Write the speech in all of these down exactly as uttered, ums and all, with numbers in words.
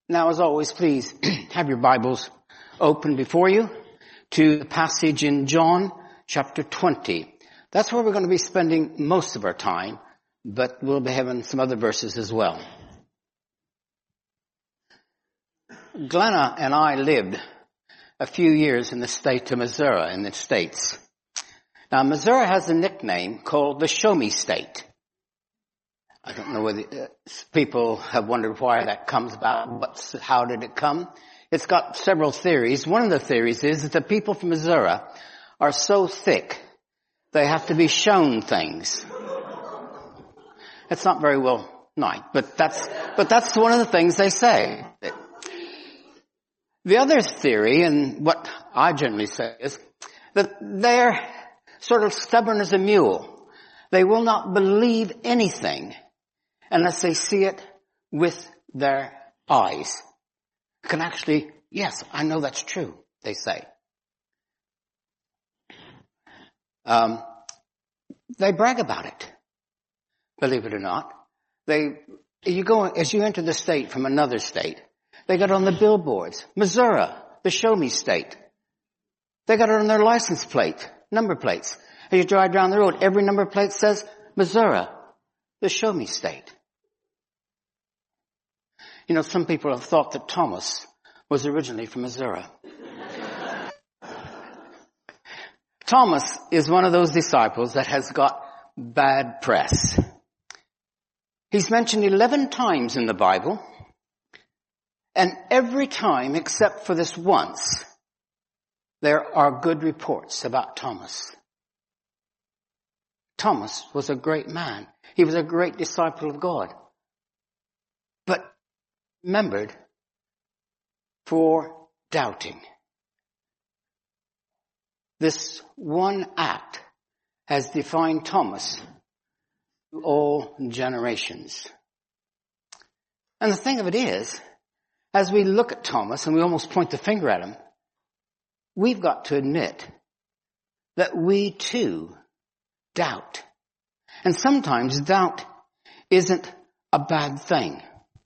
Now, as always, please have your Bibles open before you to the passage in John chapter twenty. That's where we're going to be spending most of our time, but we'll be having some other verses as well. Glenna and I lived a few years in the state of Missouri in the States. Now, Missouri has a nickname called the Show Me State. I don't know whether uh, people have wondered why that comes about. What's, how did it come? It's got several theories. One of the theories is that the people from Missouri are so thick they have to be shown things. It's not very well nice, but that's but that's one of the things they say. The other theory, and what I generally say, is that they're sort of stubborn as a mule. They will not believe anything unless they see it with their eyes. Can actually, yes, I know that's true, they say. Um, they brag about it, believe it or not. They, you go, as you enter the state from another state, they got it on the billboards. Missouri, the Show Me State. They got it on their license plate, number plates. As you drive down the road, every number plate says Missouri, the Show Me State. You know, some people have thought that Thomas was originally from Missouri. Thomas is one of those disciples that has got bad press. He's mentioned eleven times in the Bible, and every time except for this once, there are good reports about Thomas. Thomas was a great man. He was a great disciple of God. But remembered for doubting. This one act has defined Thomas through all generations. And the thing of it is, as we look at Thomas and we almost point the finger at him, we've got to admit that we too doubt. And sometimes doubt isn't a bad thing.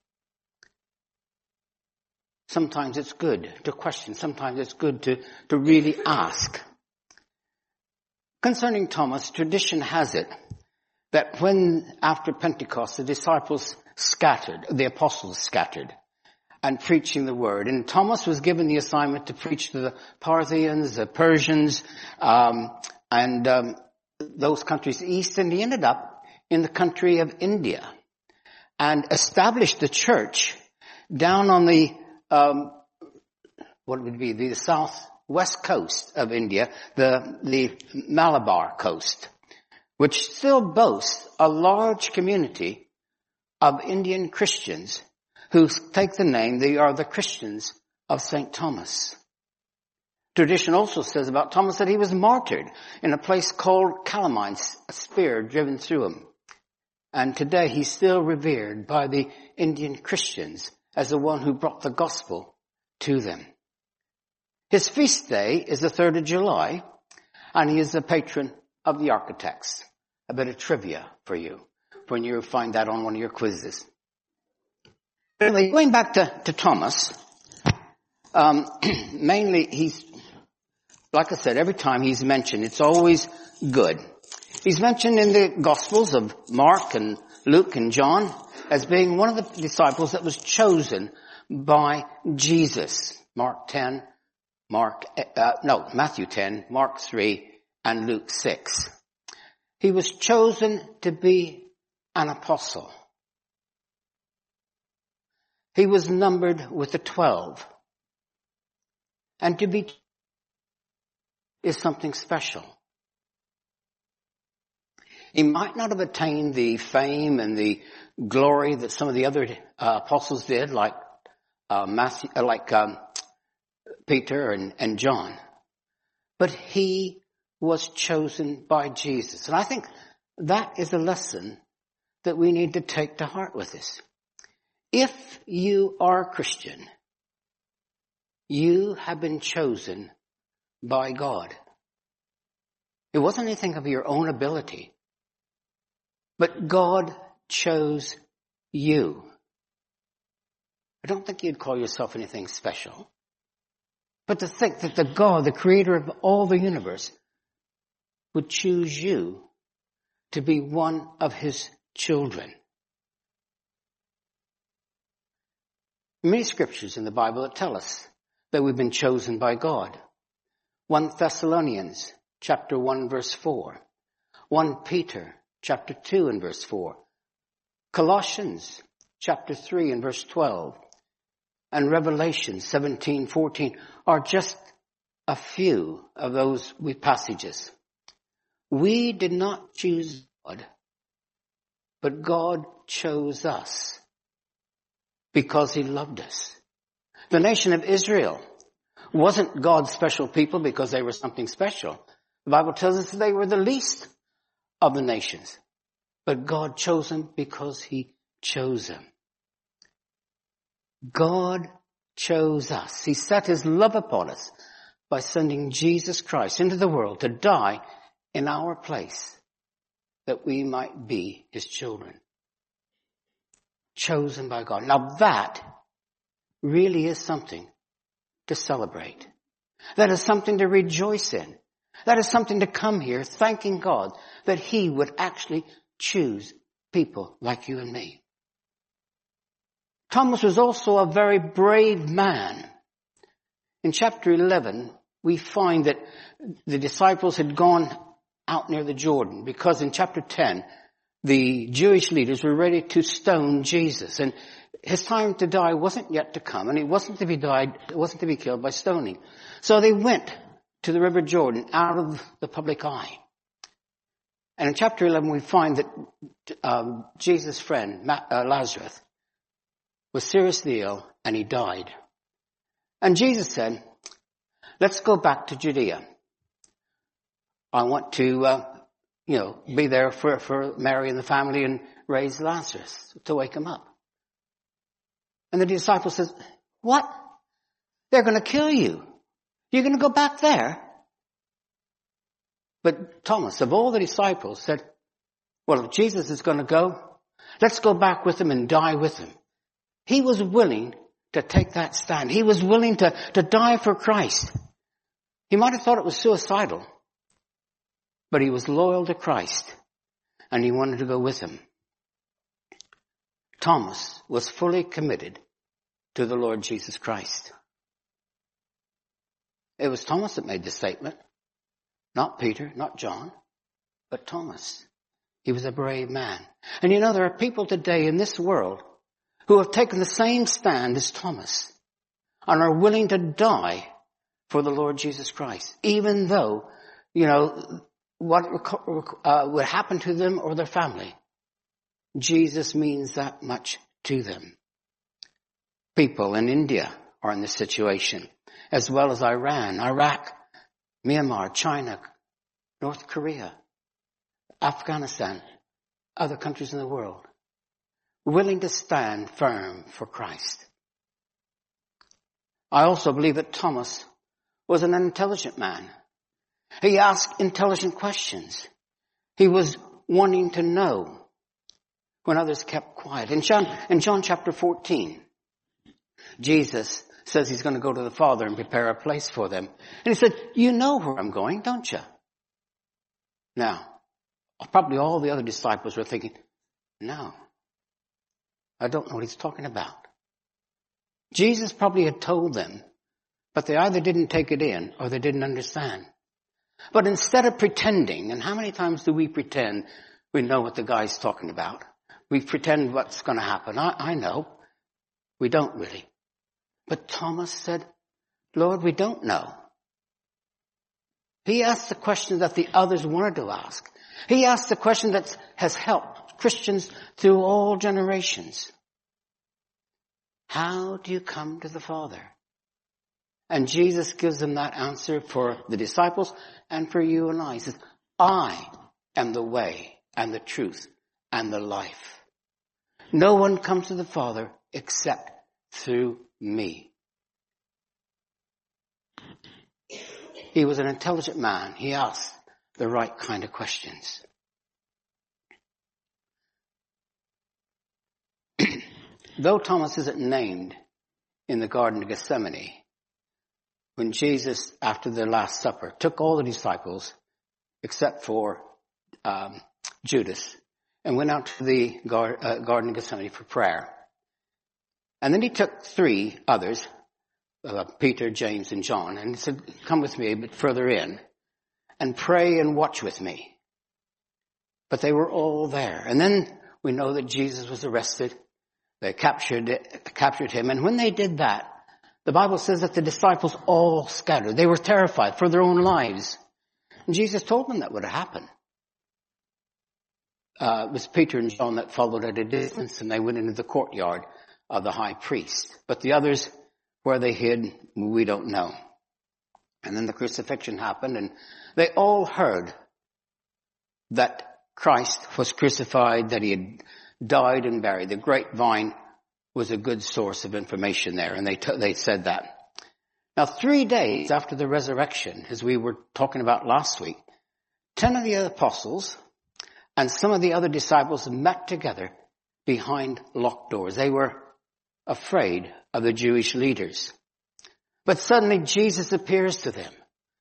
Sometimes it's good to question. Sometimes it's good to, to really ask. Concerning Thomas, tradition has it that when, after Pentecost, the disciples scattered, the apostles scattered, and preaching the word, and Thomas was given the assignment to preach to the Parthians, the Persians, um, and um, those countries east, and he ended up in the country of India and established the church down on the Um, what would be the southwest coast of India, the, the Malabar coast, which still boasts a large community of Indian Christians who take the name, they are the Christians of Saint Thomas. Tradition also says about Thomas that he was martyred in a place called Calamine, a spear driven through him. And today he's still revered by the Indian Christians as the one who brought the gospel to them. His feast day is the third of July, and he is the patron of the architects. A bit of trivia for you when you find that on one of your quizzes. Anyway, going back to, to Thomas, um, mainly he's, like I said, every time he's mentioned, it's always good. He's mentioned in the Gospels of Mark and Luke and John as being one of the disciples that was chosen by Jesus. Mark ten, Mark, uh, no, Matthew ten, Mark three, and Luke six. He was chosen to be an apostle. He was numbered with the twelve. And to be is something special. He might not have attained the fame and the glory that some of the other uh, apostles did, like uh, Matthew, uh, like um, Peter and, and John, but he was chosen by Jesus, and I think that is a lesson that we need to take to heart with us. If you are a Christian, you have been chosen by God. It wasn't anything of your own ability. But God chose you. I don't think you'd call yourself anything special. But to think that the God, the creator of all the universe, would choose you to be one of his children. Many scriptures in the Bible that tell us that we've been chosen by God. First Thessalonians chapter one verse four. First Peter chapter two and verse four. Colossians chapter three and verse twelve. And Revelation seventeen fourteen are just a few of those passages. We did not choose God, but God chose us because he loved us. The nation of Israel wasn't God's special people because they were something special. The Bible tells us they were the least of the nations. But God chose them because he chose them. God chose us. He set his love upon us by sending Jesus Christ into the world to die in our place that we might be his children. Chosen by God. Now that really is something to celebrate. That is something to rejoice in. That is something to come here thanking God that he would actually choose people like you and me. Thomas was also a very brave man. In chapter eleven, we find that the disciples had gone out near the Jordan because in chapter ten, the Jewish leaders were ready to stone Jesus, and his time to die wasn't yet to come, and he wasn't to be died, wasn't to be killed by stoning. So they went to the river Jordan out of the public eye. And in chapter eleven, we find that um, Jesus' friend, uh, Lazarus, was seriously ill, and he died. And Jesus said, let's go back to Judea. I want to, uh, you know, be there for, for Mary and the family and raise Lazarus to wake him up. And the disciple says, what? They're going to kill you. You're going to go back there? But Thomas, of all the disciples, said, well, if Jesus is going to go, let's go back with him and die with him. He was willing to take that stand. He was willing to, to die for Christ. He might have thought it was suicidal, but he was loyal to Christ, and he wanted to go with him. Thomas was fully committed to the Lord Jesus Christ. It was Thomas that made the statement, not Peter, not John, but Thomas. He was a brave man. And you know, there are people today in this world who have taken the same stand as Thomas and are willing to die for the Lord Jesus Christ, even though, you know, what uh, would happen to them or their family. Jesus means that much to them. People in India are in this situation, as well as Iran, Iraq, Myanmar, China, North Korea, Afghanistan, other countries in the world, willing to stand firm for Christ. I also believe that Thomas was an intelligent man. He asked intelligent questions. He was wanting to know when others kept quiet. In John, in John chapter fourteen, Jesus says he's going to go to the Father and prepare a place for them. And he said, you know where I'm going, don't you? Now, probably all the other disciples were thinking, no, I don't know what he's talking about. Jesus probably had told them, but they either didn't take it in or they didn't understand. But instead of pretending, and how many times do we pretend we know what the guy's talking about? We pretend what's going to happen. I, I know. We don't really. But Thomas said, Lord, we don't know. He asked the question that the others wanted to ask. He asked the question that has helped Christians through all generations. How do you come to the Father? And Jesus gives them that answer for the disciples and for you and I. He says, I am the way and the truth and the life. No one comes to the Father except through me. He was an intelligent man. He asked the right kind of questions. Though Thomas isn't named in the Garden of Gethsemane, when Jesus, after the Last Supper, took all the disciples, except for um, Judas, and went out to the gar- uh, Garden of Gethsemane for prayer. And then he took three others, uh, Peter, James, and John, and he said, come with me a bit further in and pray and watch with me. But they were all there. And then we know that Jesus was arrested. They captured it, captured him. And when they did that, the Bible says that the disciples all scattered. They were terrified for their own lives. And Jesus told them that would happen. Uh, it was Peter and John that followed at a distance, and they went into the courtyard of the high priest. But the others, where they hid, we don't know. And then the crucifixion happened, and they all heard that Christ was crucified, that he had died and buried. The grapevine was a good source of information there, and they t- they said that. Now, three days after the resurrection, as we were talking about last week, ten of the apostles and some of the other disciples met together behind locked doors. They were afraid of the Jewish leaders. But suddenly Jesus appears to them.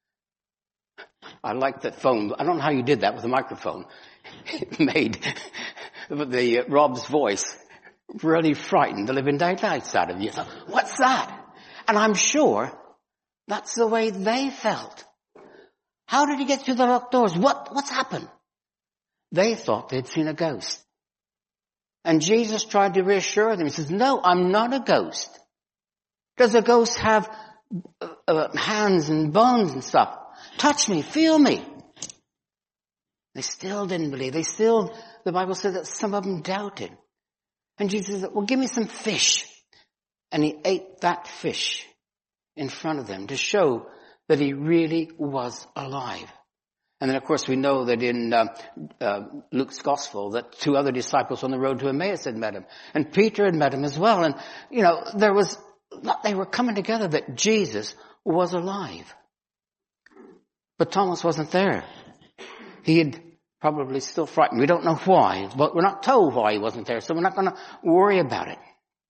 I like that phone. I don't know how you did that with a microphone. It made the uh, Rob's voice really frightened the living daylights out of you. So, what's that? And I'm sure that's the way they felt. How did he get through the locked doors? What, what's happened? They thought they'd seen a ghost. And Jesus tried to reassure them. He says, no, I'm not a ghost. Does a ghost have uh, uh, hands and bones and stuff? Touch me, feel me. They still didn't believe. They still, the Bible said that some of them doubted. And Jesus said, well, give me some fish. And he ate that fish in front of them to show that he really was alive. And then, of course, we know that in uh, uh, Luke's gospel that two other disciples on the road to Emmaus had met him. And Peter had met him as well. And, you know, there was, they were coming together that Jesus was alive. But Thomas wasn't there. He had probably still frightened. We don't know why, but we're not told why he wasn't there, so we're not going to worry about it.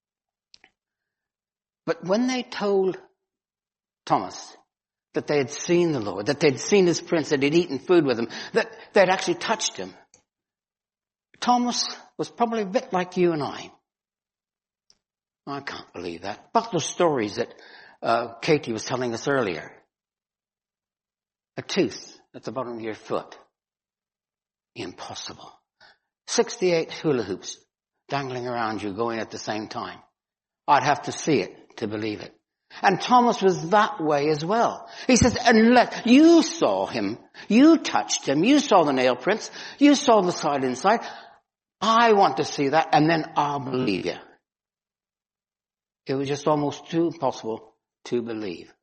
But when they told Thomas that they had seen the Lord, that they'd seen his prince, that he'd eaten food with him, that they'd actually touched him, Thomas was probably a bit like you and I. I can't believe that. But those stories that uh, Katie was telling us earlier. A tooth at the bottom of your foot. Impossible. sixty-eight hula hoops dangling around you going at the same time. I'd have to see it to believe it. And Thomas was that way as well. He says, unless you saw him, you touched him, you saw the nail prints, you saw the side inside, I want to see that, and then I'll believe you. It was just almost too impossible to believe.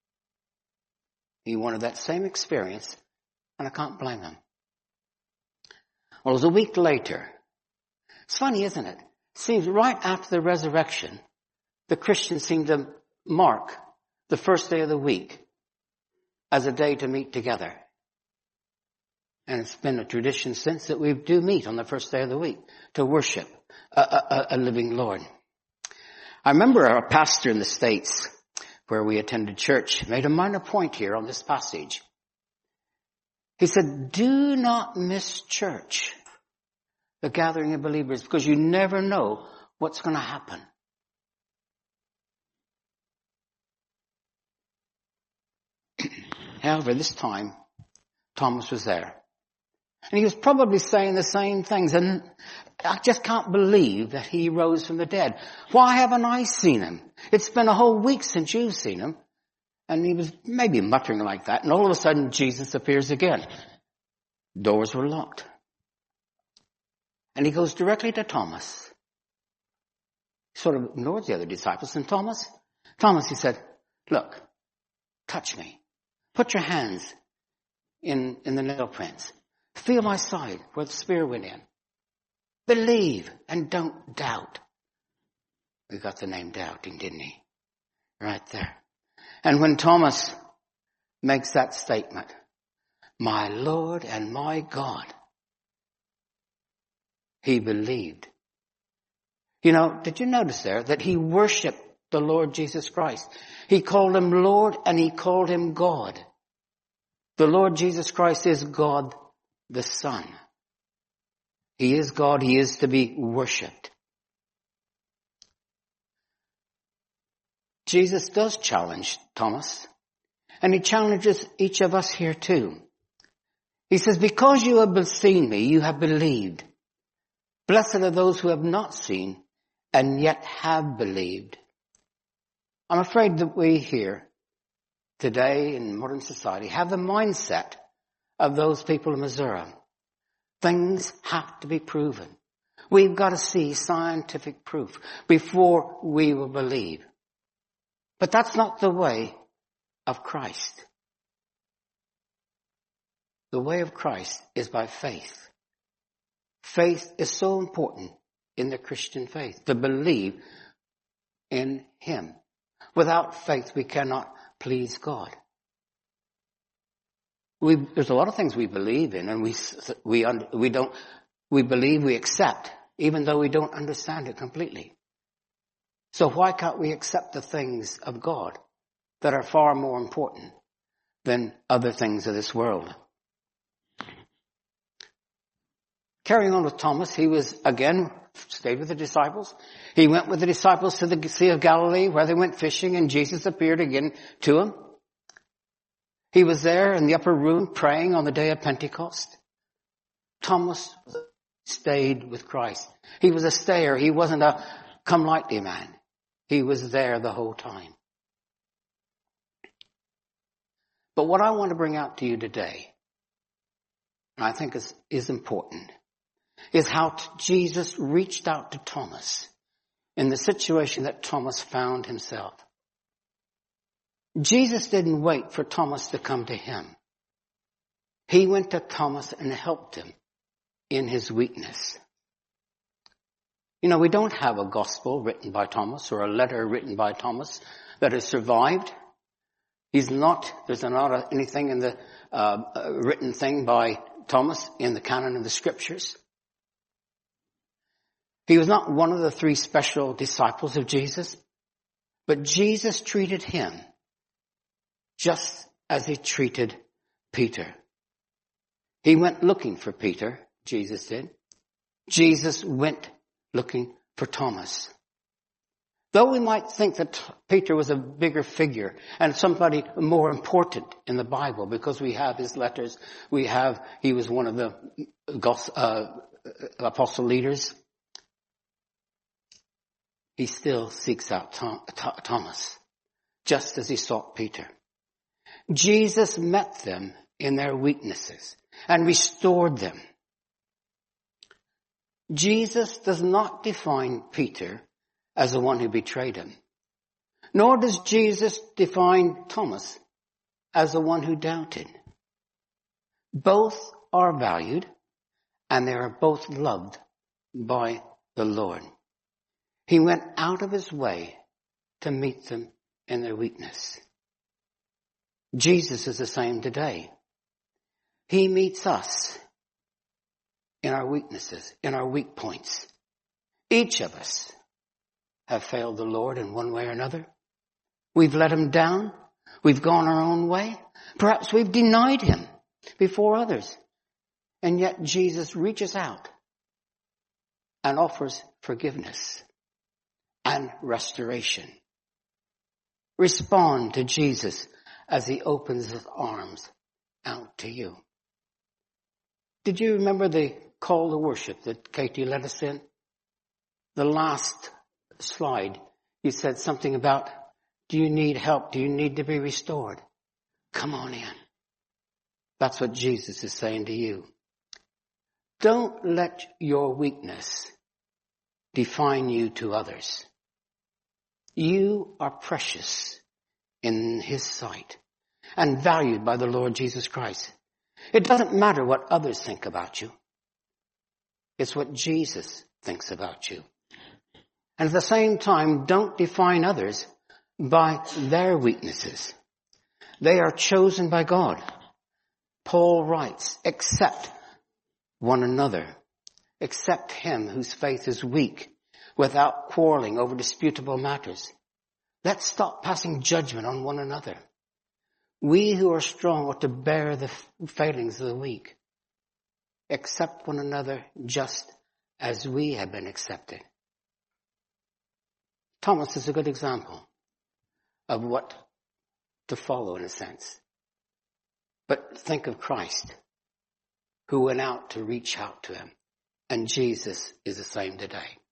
He wanted that same experience, and I can't blame him. Well, it was a week later. It's funny, isn't it? It seems right after the resurrection, the Christians seem to mark the first day of the week as a day to meet together. And it's been a tradition since that we do meet on the first day of the week to worship a, a, a living Lord. I remember our pastor in the States, where we attended church, made a minor point here on this passage. He said, do not miss church, the gathering of believers, because you never know what's going to happen. However, this time, Thomas was there. And he was probably saying the same things. And I just can't believe that he rose from the dead. Why haven't I seen him? It's been a whole week since you've seen him. And he was maybe muttering like that. And all of a sudden, Jesus appears again. Doors were locked. And he goes directly to Thomas. He sort of ignores the other disciples. And Thomas, Thomas, he said, look, touch me. Put your hands in, in the nail prints. Feel my side where the spear went in. Believe and don't doubt. We got the name doubting, didn't he? Right there. And when Thomas makes that statement, my Lord and my God, he believed. You know, did you notice there that he worshiped the Lord Jesus Christ. He called him Lord and he called him God. The Lord Jesus Christ is God the Son. He is God. He is to be worshipped. Jesus does challenge Thomas, and he challenges each of us here too. He says, because you have seen me, you have believed. Blessed are those who have not seen and yet have believed. I'm afraid that we here today in modern society have the mindset of those people in Missouri. Things have to be proven. We've got to see scientific proof before we will believe. But that's not the way of Christ. The way of Christ is by faith. Faith is so important in the Christian faith, to believe in him. Without faith, we cannot please God. We, there's a lot of things we believe in, and we we we don't we believe, we accept, even though we don't understand it completely. So why can't we accept the things of God that are far more important than other things of this world? Carrying on with Thomas, he was, again, stayed with the disciples. He went with the disciples to the Sea of Galilee where they went fishing, and Jesus appeared again to him. He was there in the upper room praying on the day of Pentecost. Thomas stayed with Christ. He was a stayer. He wasn't a come lightly man. He was there the whole time. But what I want to bring out to you today, and I think is, is important, is how Jesus reached out to Thomas in the situation that Thomas found himself. Jesus didn't wait for Thomas to come to him. He went to Thomas and helped him in his weakness. You know, we don't have a gospel written by Thomas or a letter written by Thomas that has survived. He's not, there's not anything in the uh, written thing by Thomas in the canon of the scriptures. He was not one of the three special disciples of Jesus, but Jesus treated him just as he treated Peter. He went looking for Peter, Jesus did. Jesus went looking for Thomas. Though we might think that Peter was a bigger figure and somebody more important in the Bible because we have his letters, we have, he was one of the uh, apostle leaders, he still seeks out Tom, Thomas, just as he sought Peter. Jesus met them in their weaknesses and restored them. Jesus does not define Peter as the one who betrayed him, nor does Jesus define Thomas as the one who doubted. Both are valued and they are both loved by the Lord. He went out of his way to meet them in their weakness. Jesus is the same today. He meets us in our weaknesses, in our weak points. Each of us have failed the Lord in one way or another. We've let him down. We've gone our own way. Perhaps we've denied him before others. And yet Jesus reaches out and offers forgiveness and restoration. Respond to Jesus as he opens his arms out to you. Did you remember the call to worship that Katie led us in? The last slide, you said something about, do you need help? Do you need to be restored? Come on in. That's what Jesus is saying to you. Don't let your weakness define you to others. You are precious in his sight and valued by the Lord Jesus Christ. It doesn't matter what others think about you. It's what Jesus thinks about you. And at the same time, don't define others by their weaknesses. They are chosen by God. Paul writes, accept one another. Accept him whose faith is weak without quarreling over disputable matters. Let's stop passing judgment on one another. We who are strong ought to bear the failings of the weak. Accept one another just as we have been accepted. Thomas is a good example of what to follow in a sense. But think of Christ, who went out to reach out to him. And Jesus is the same today.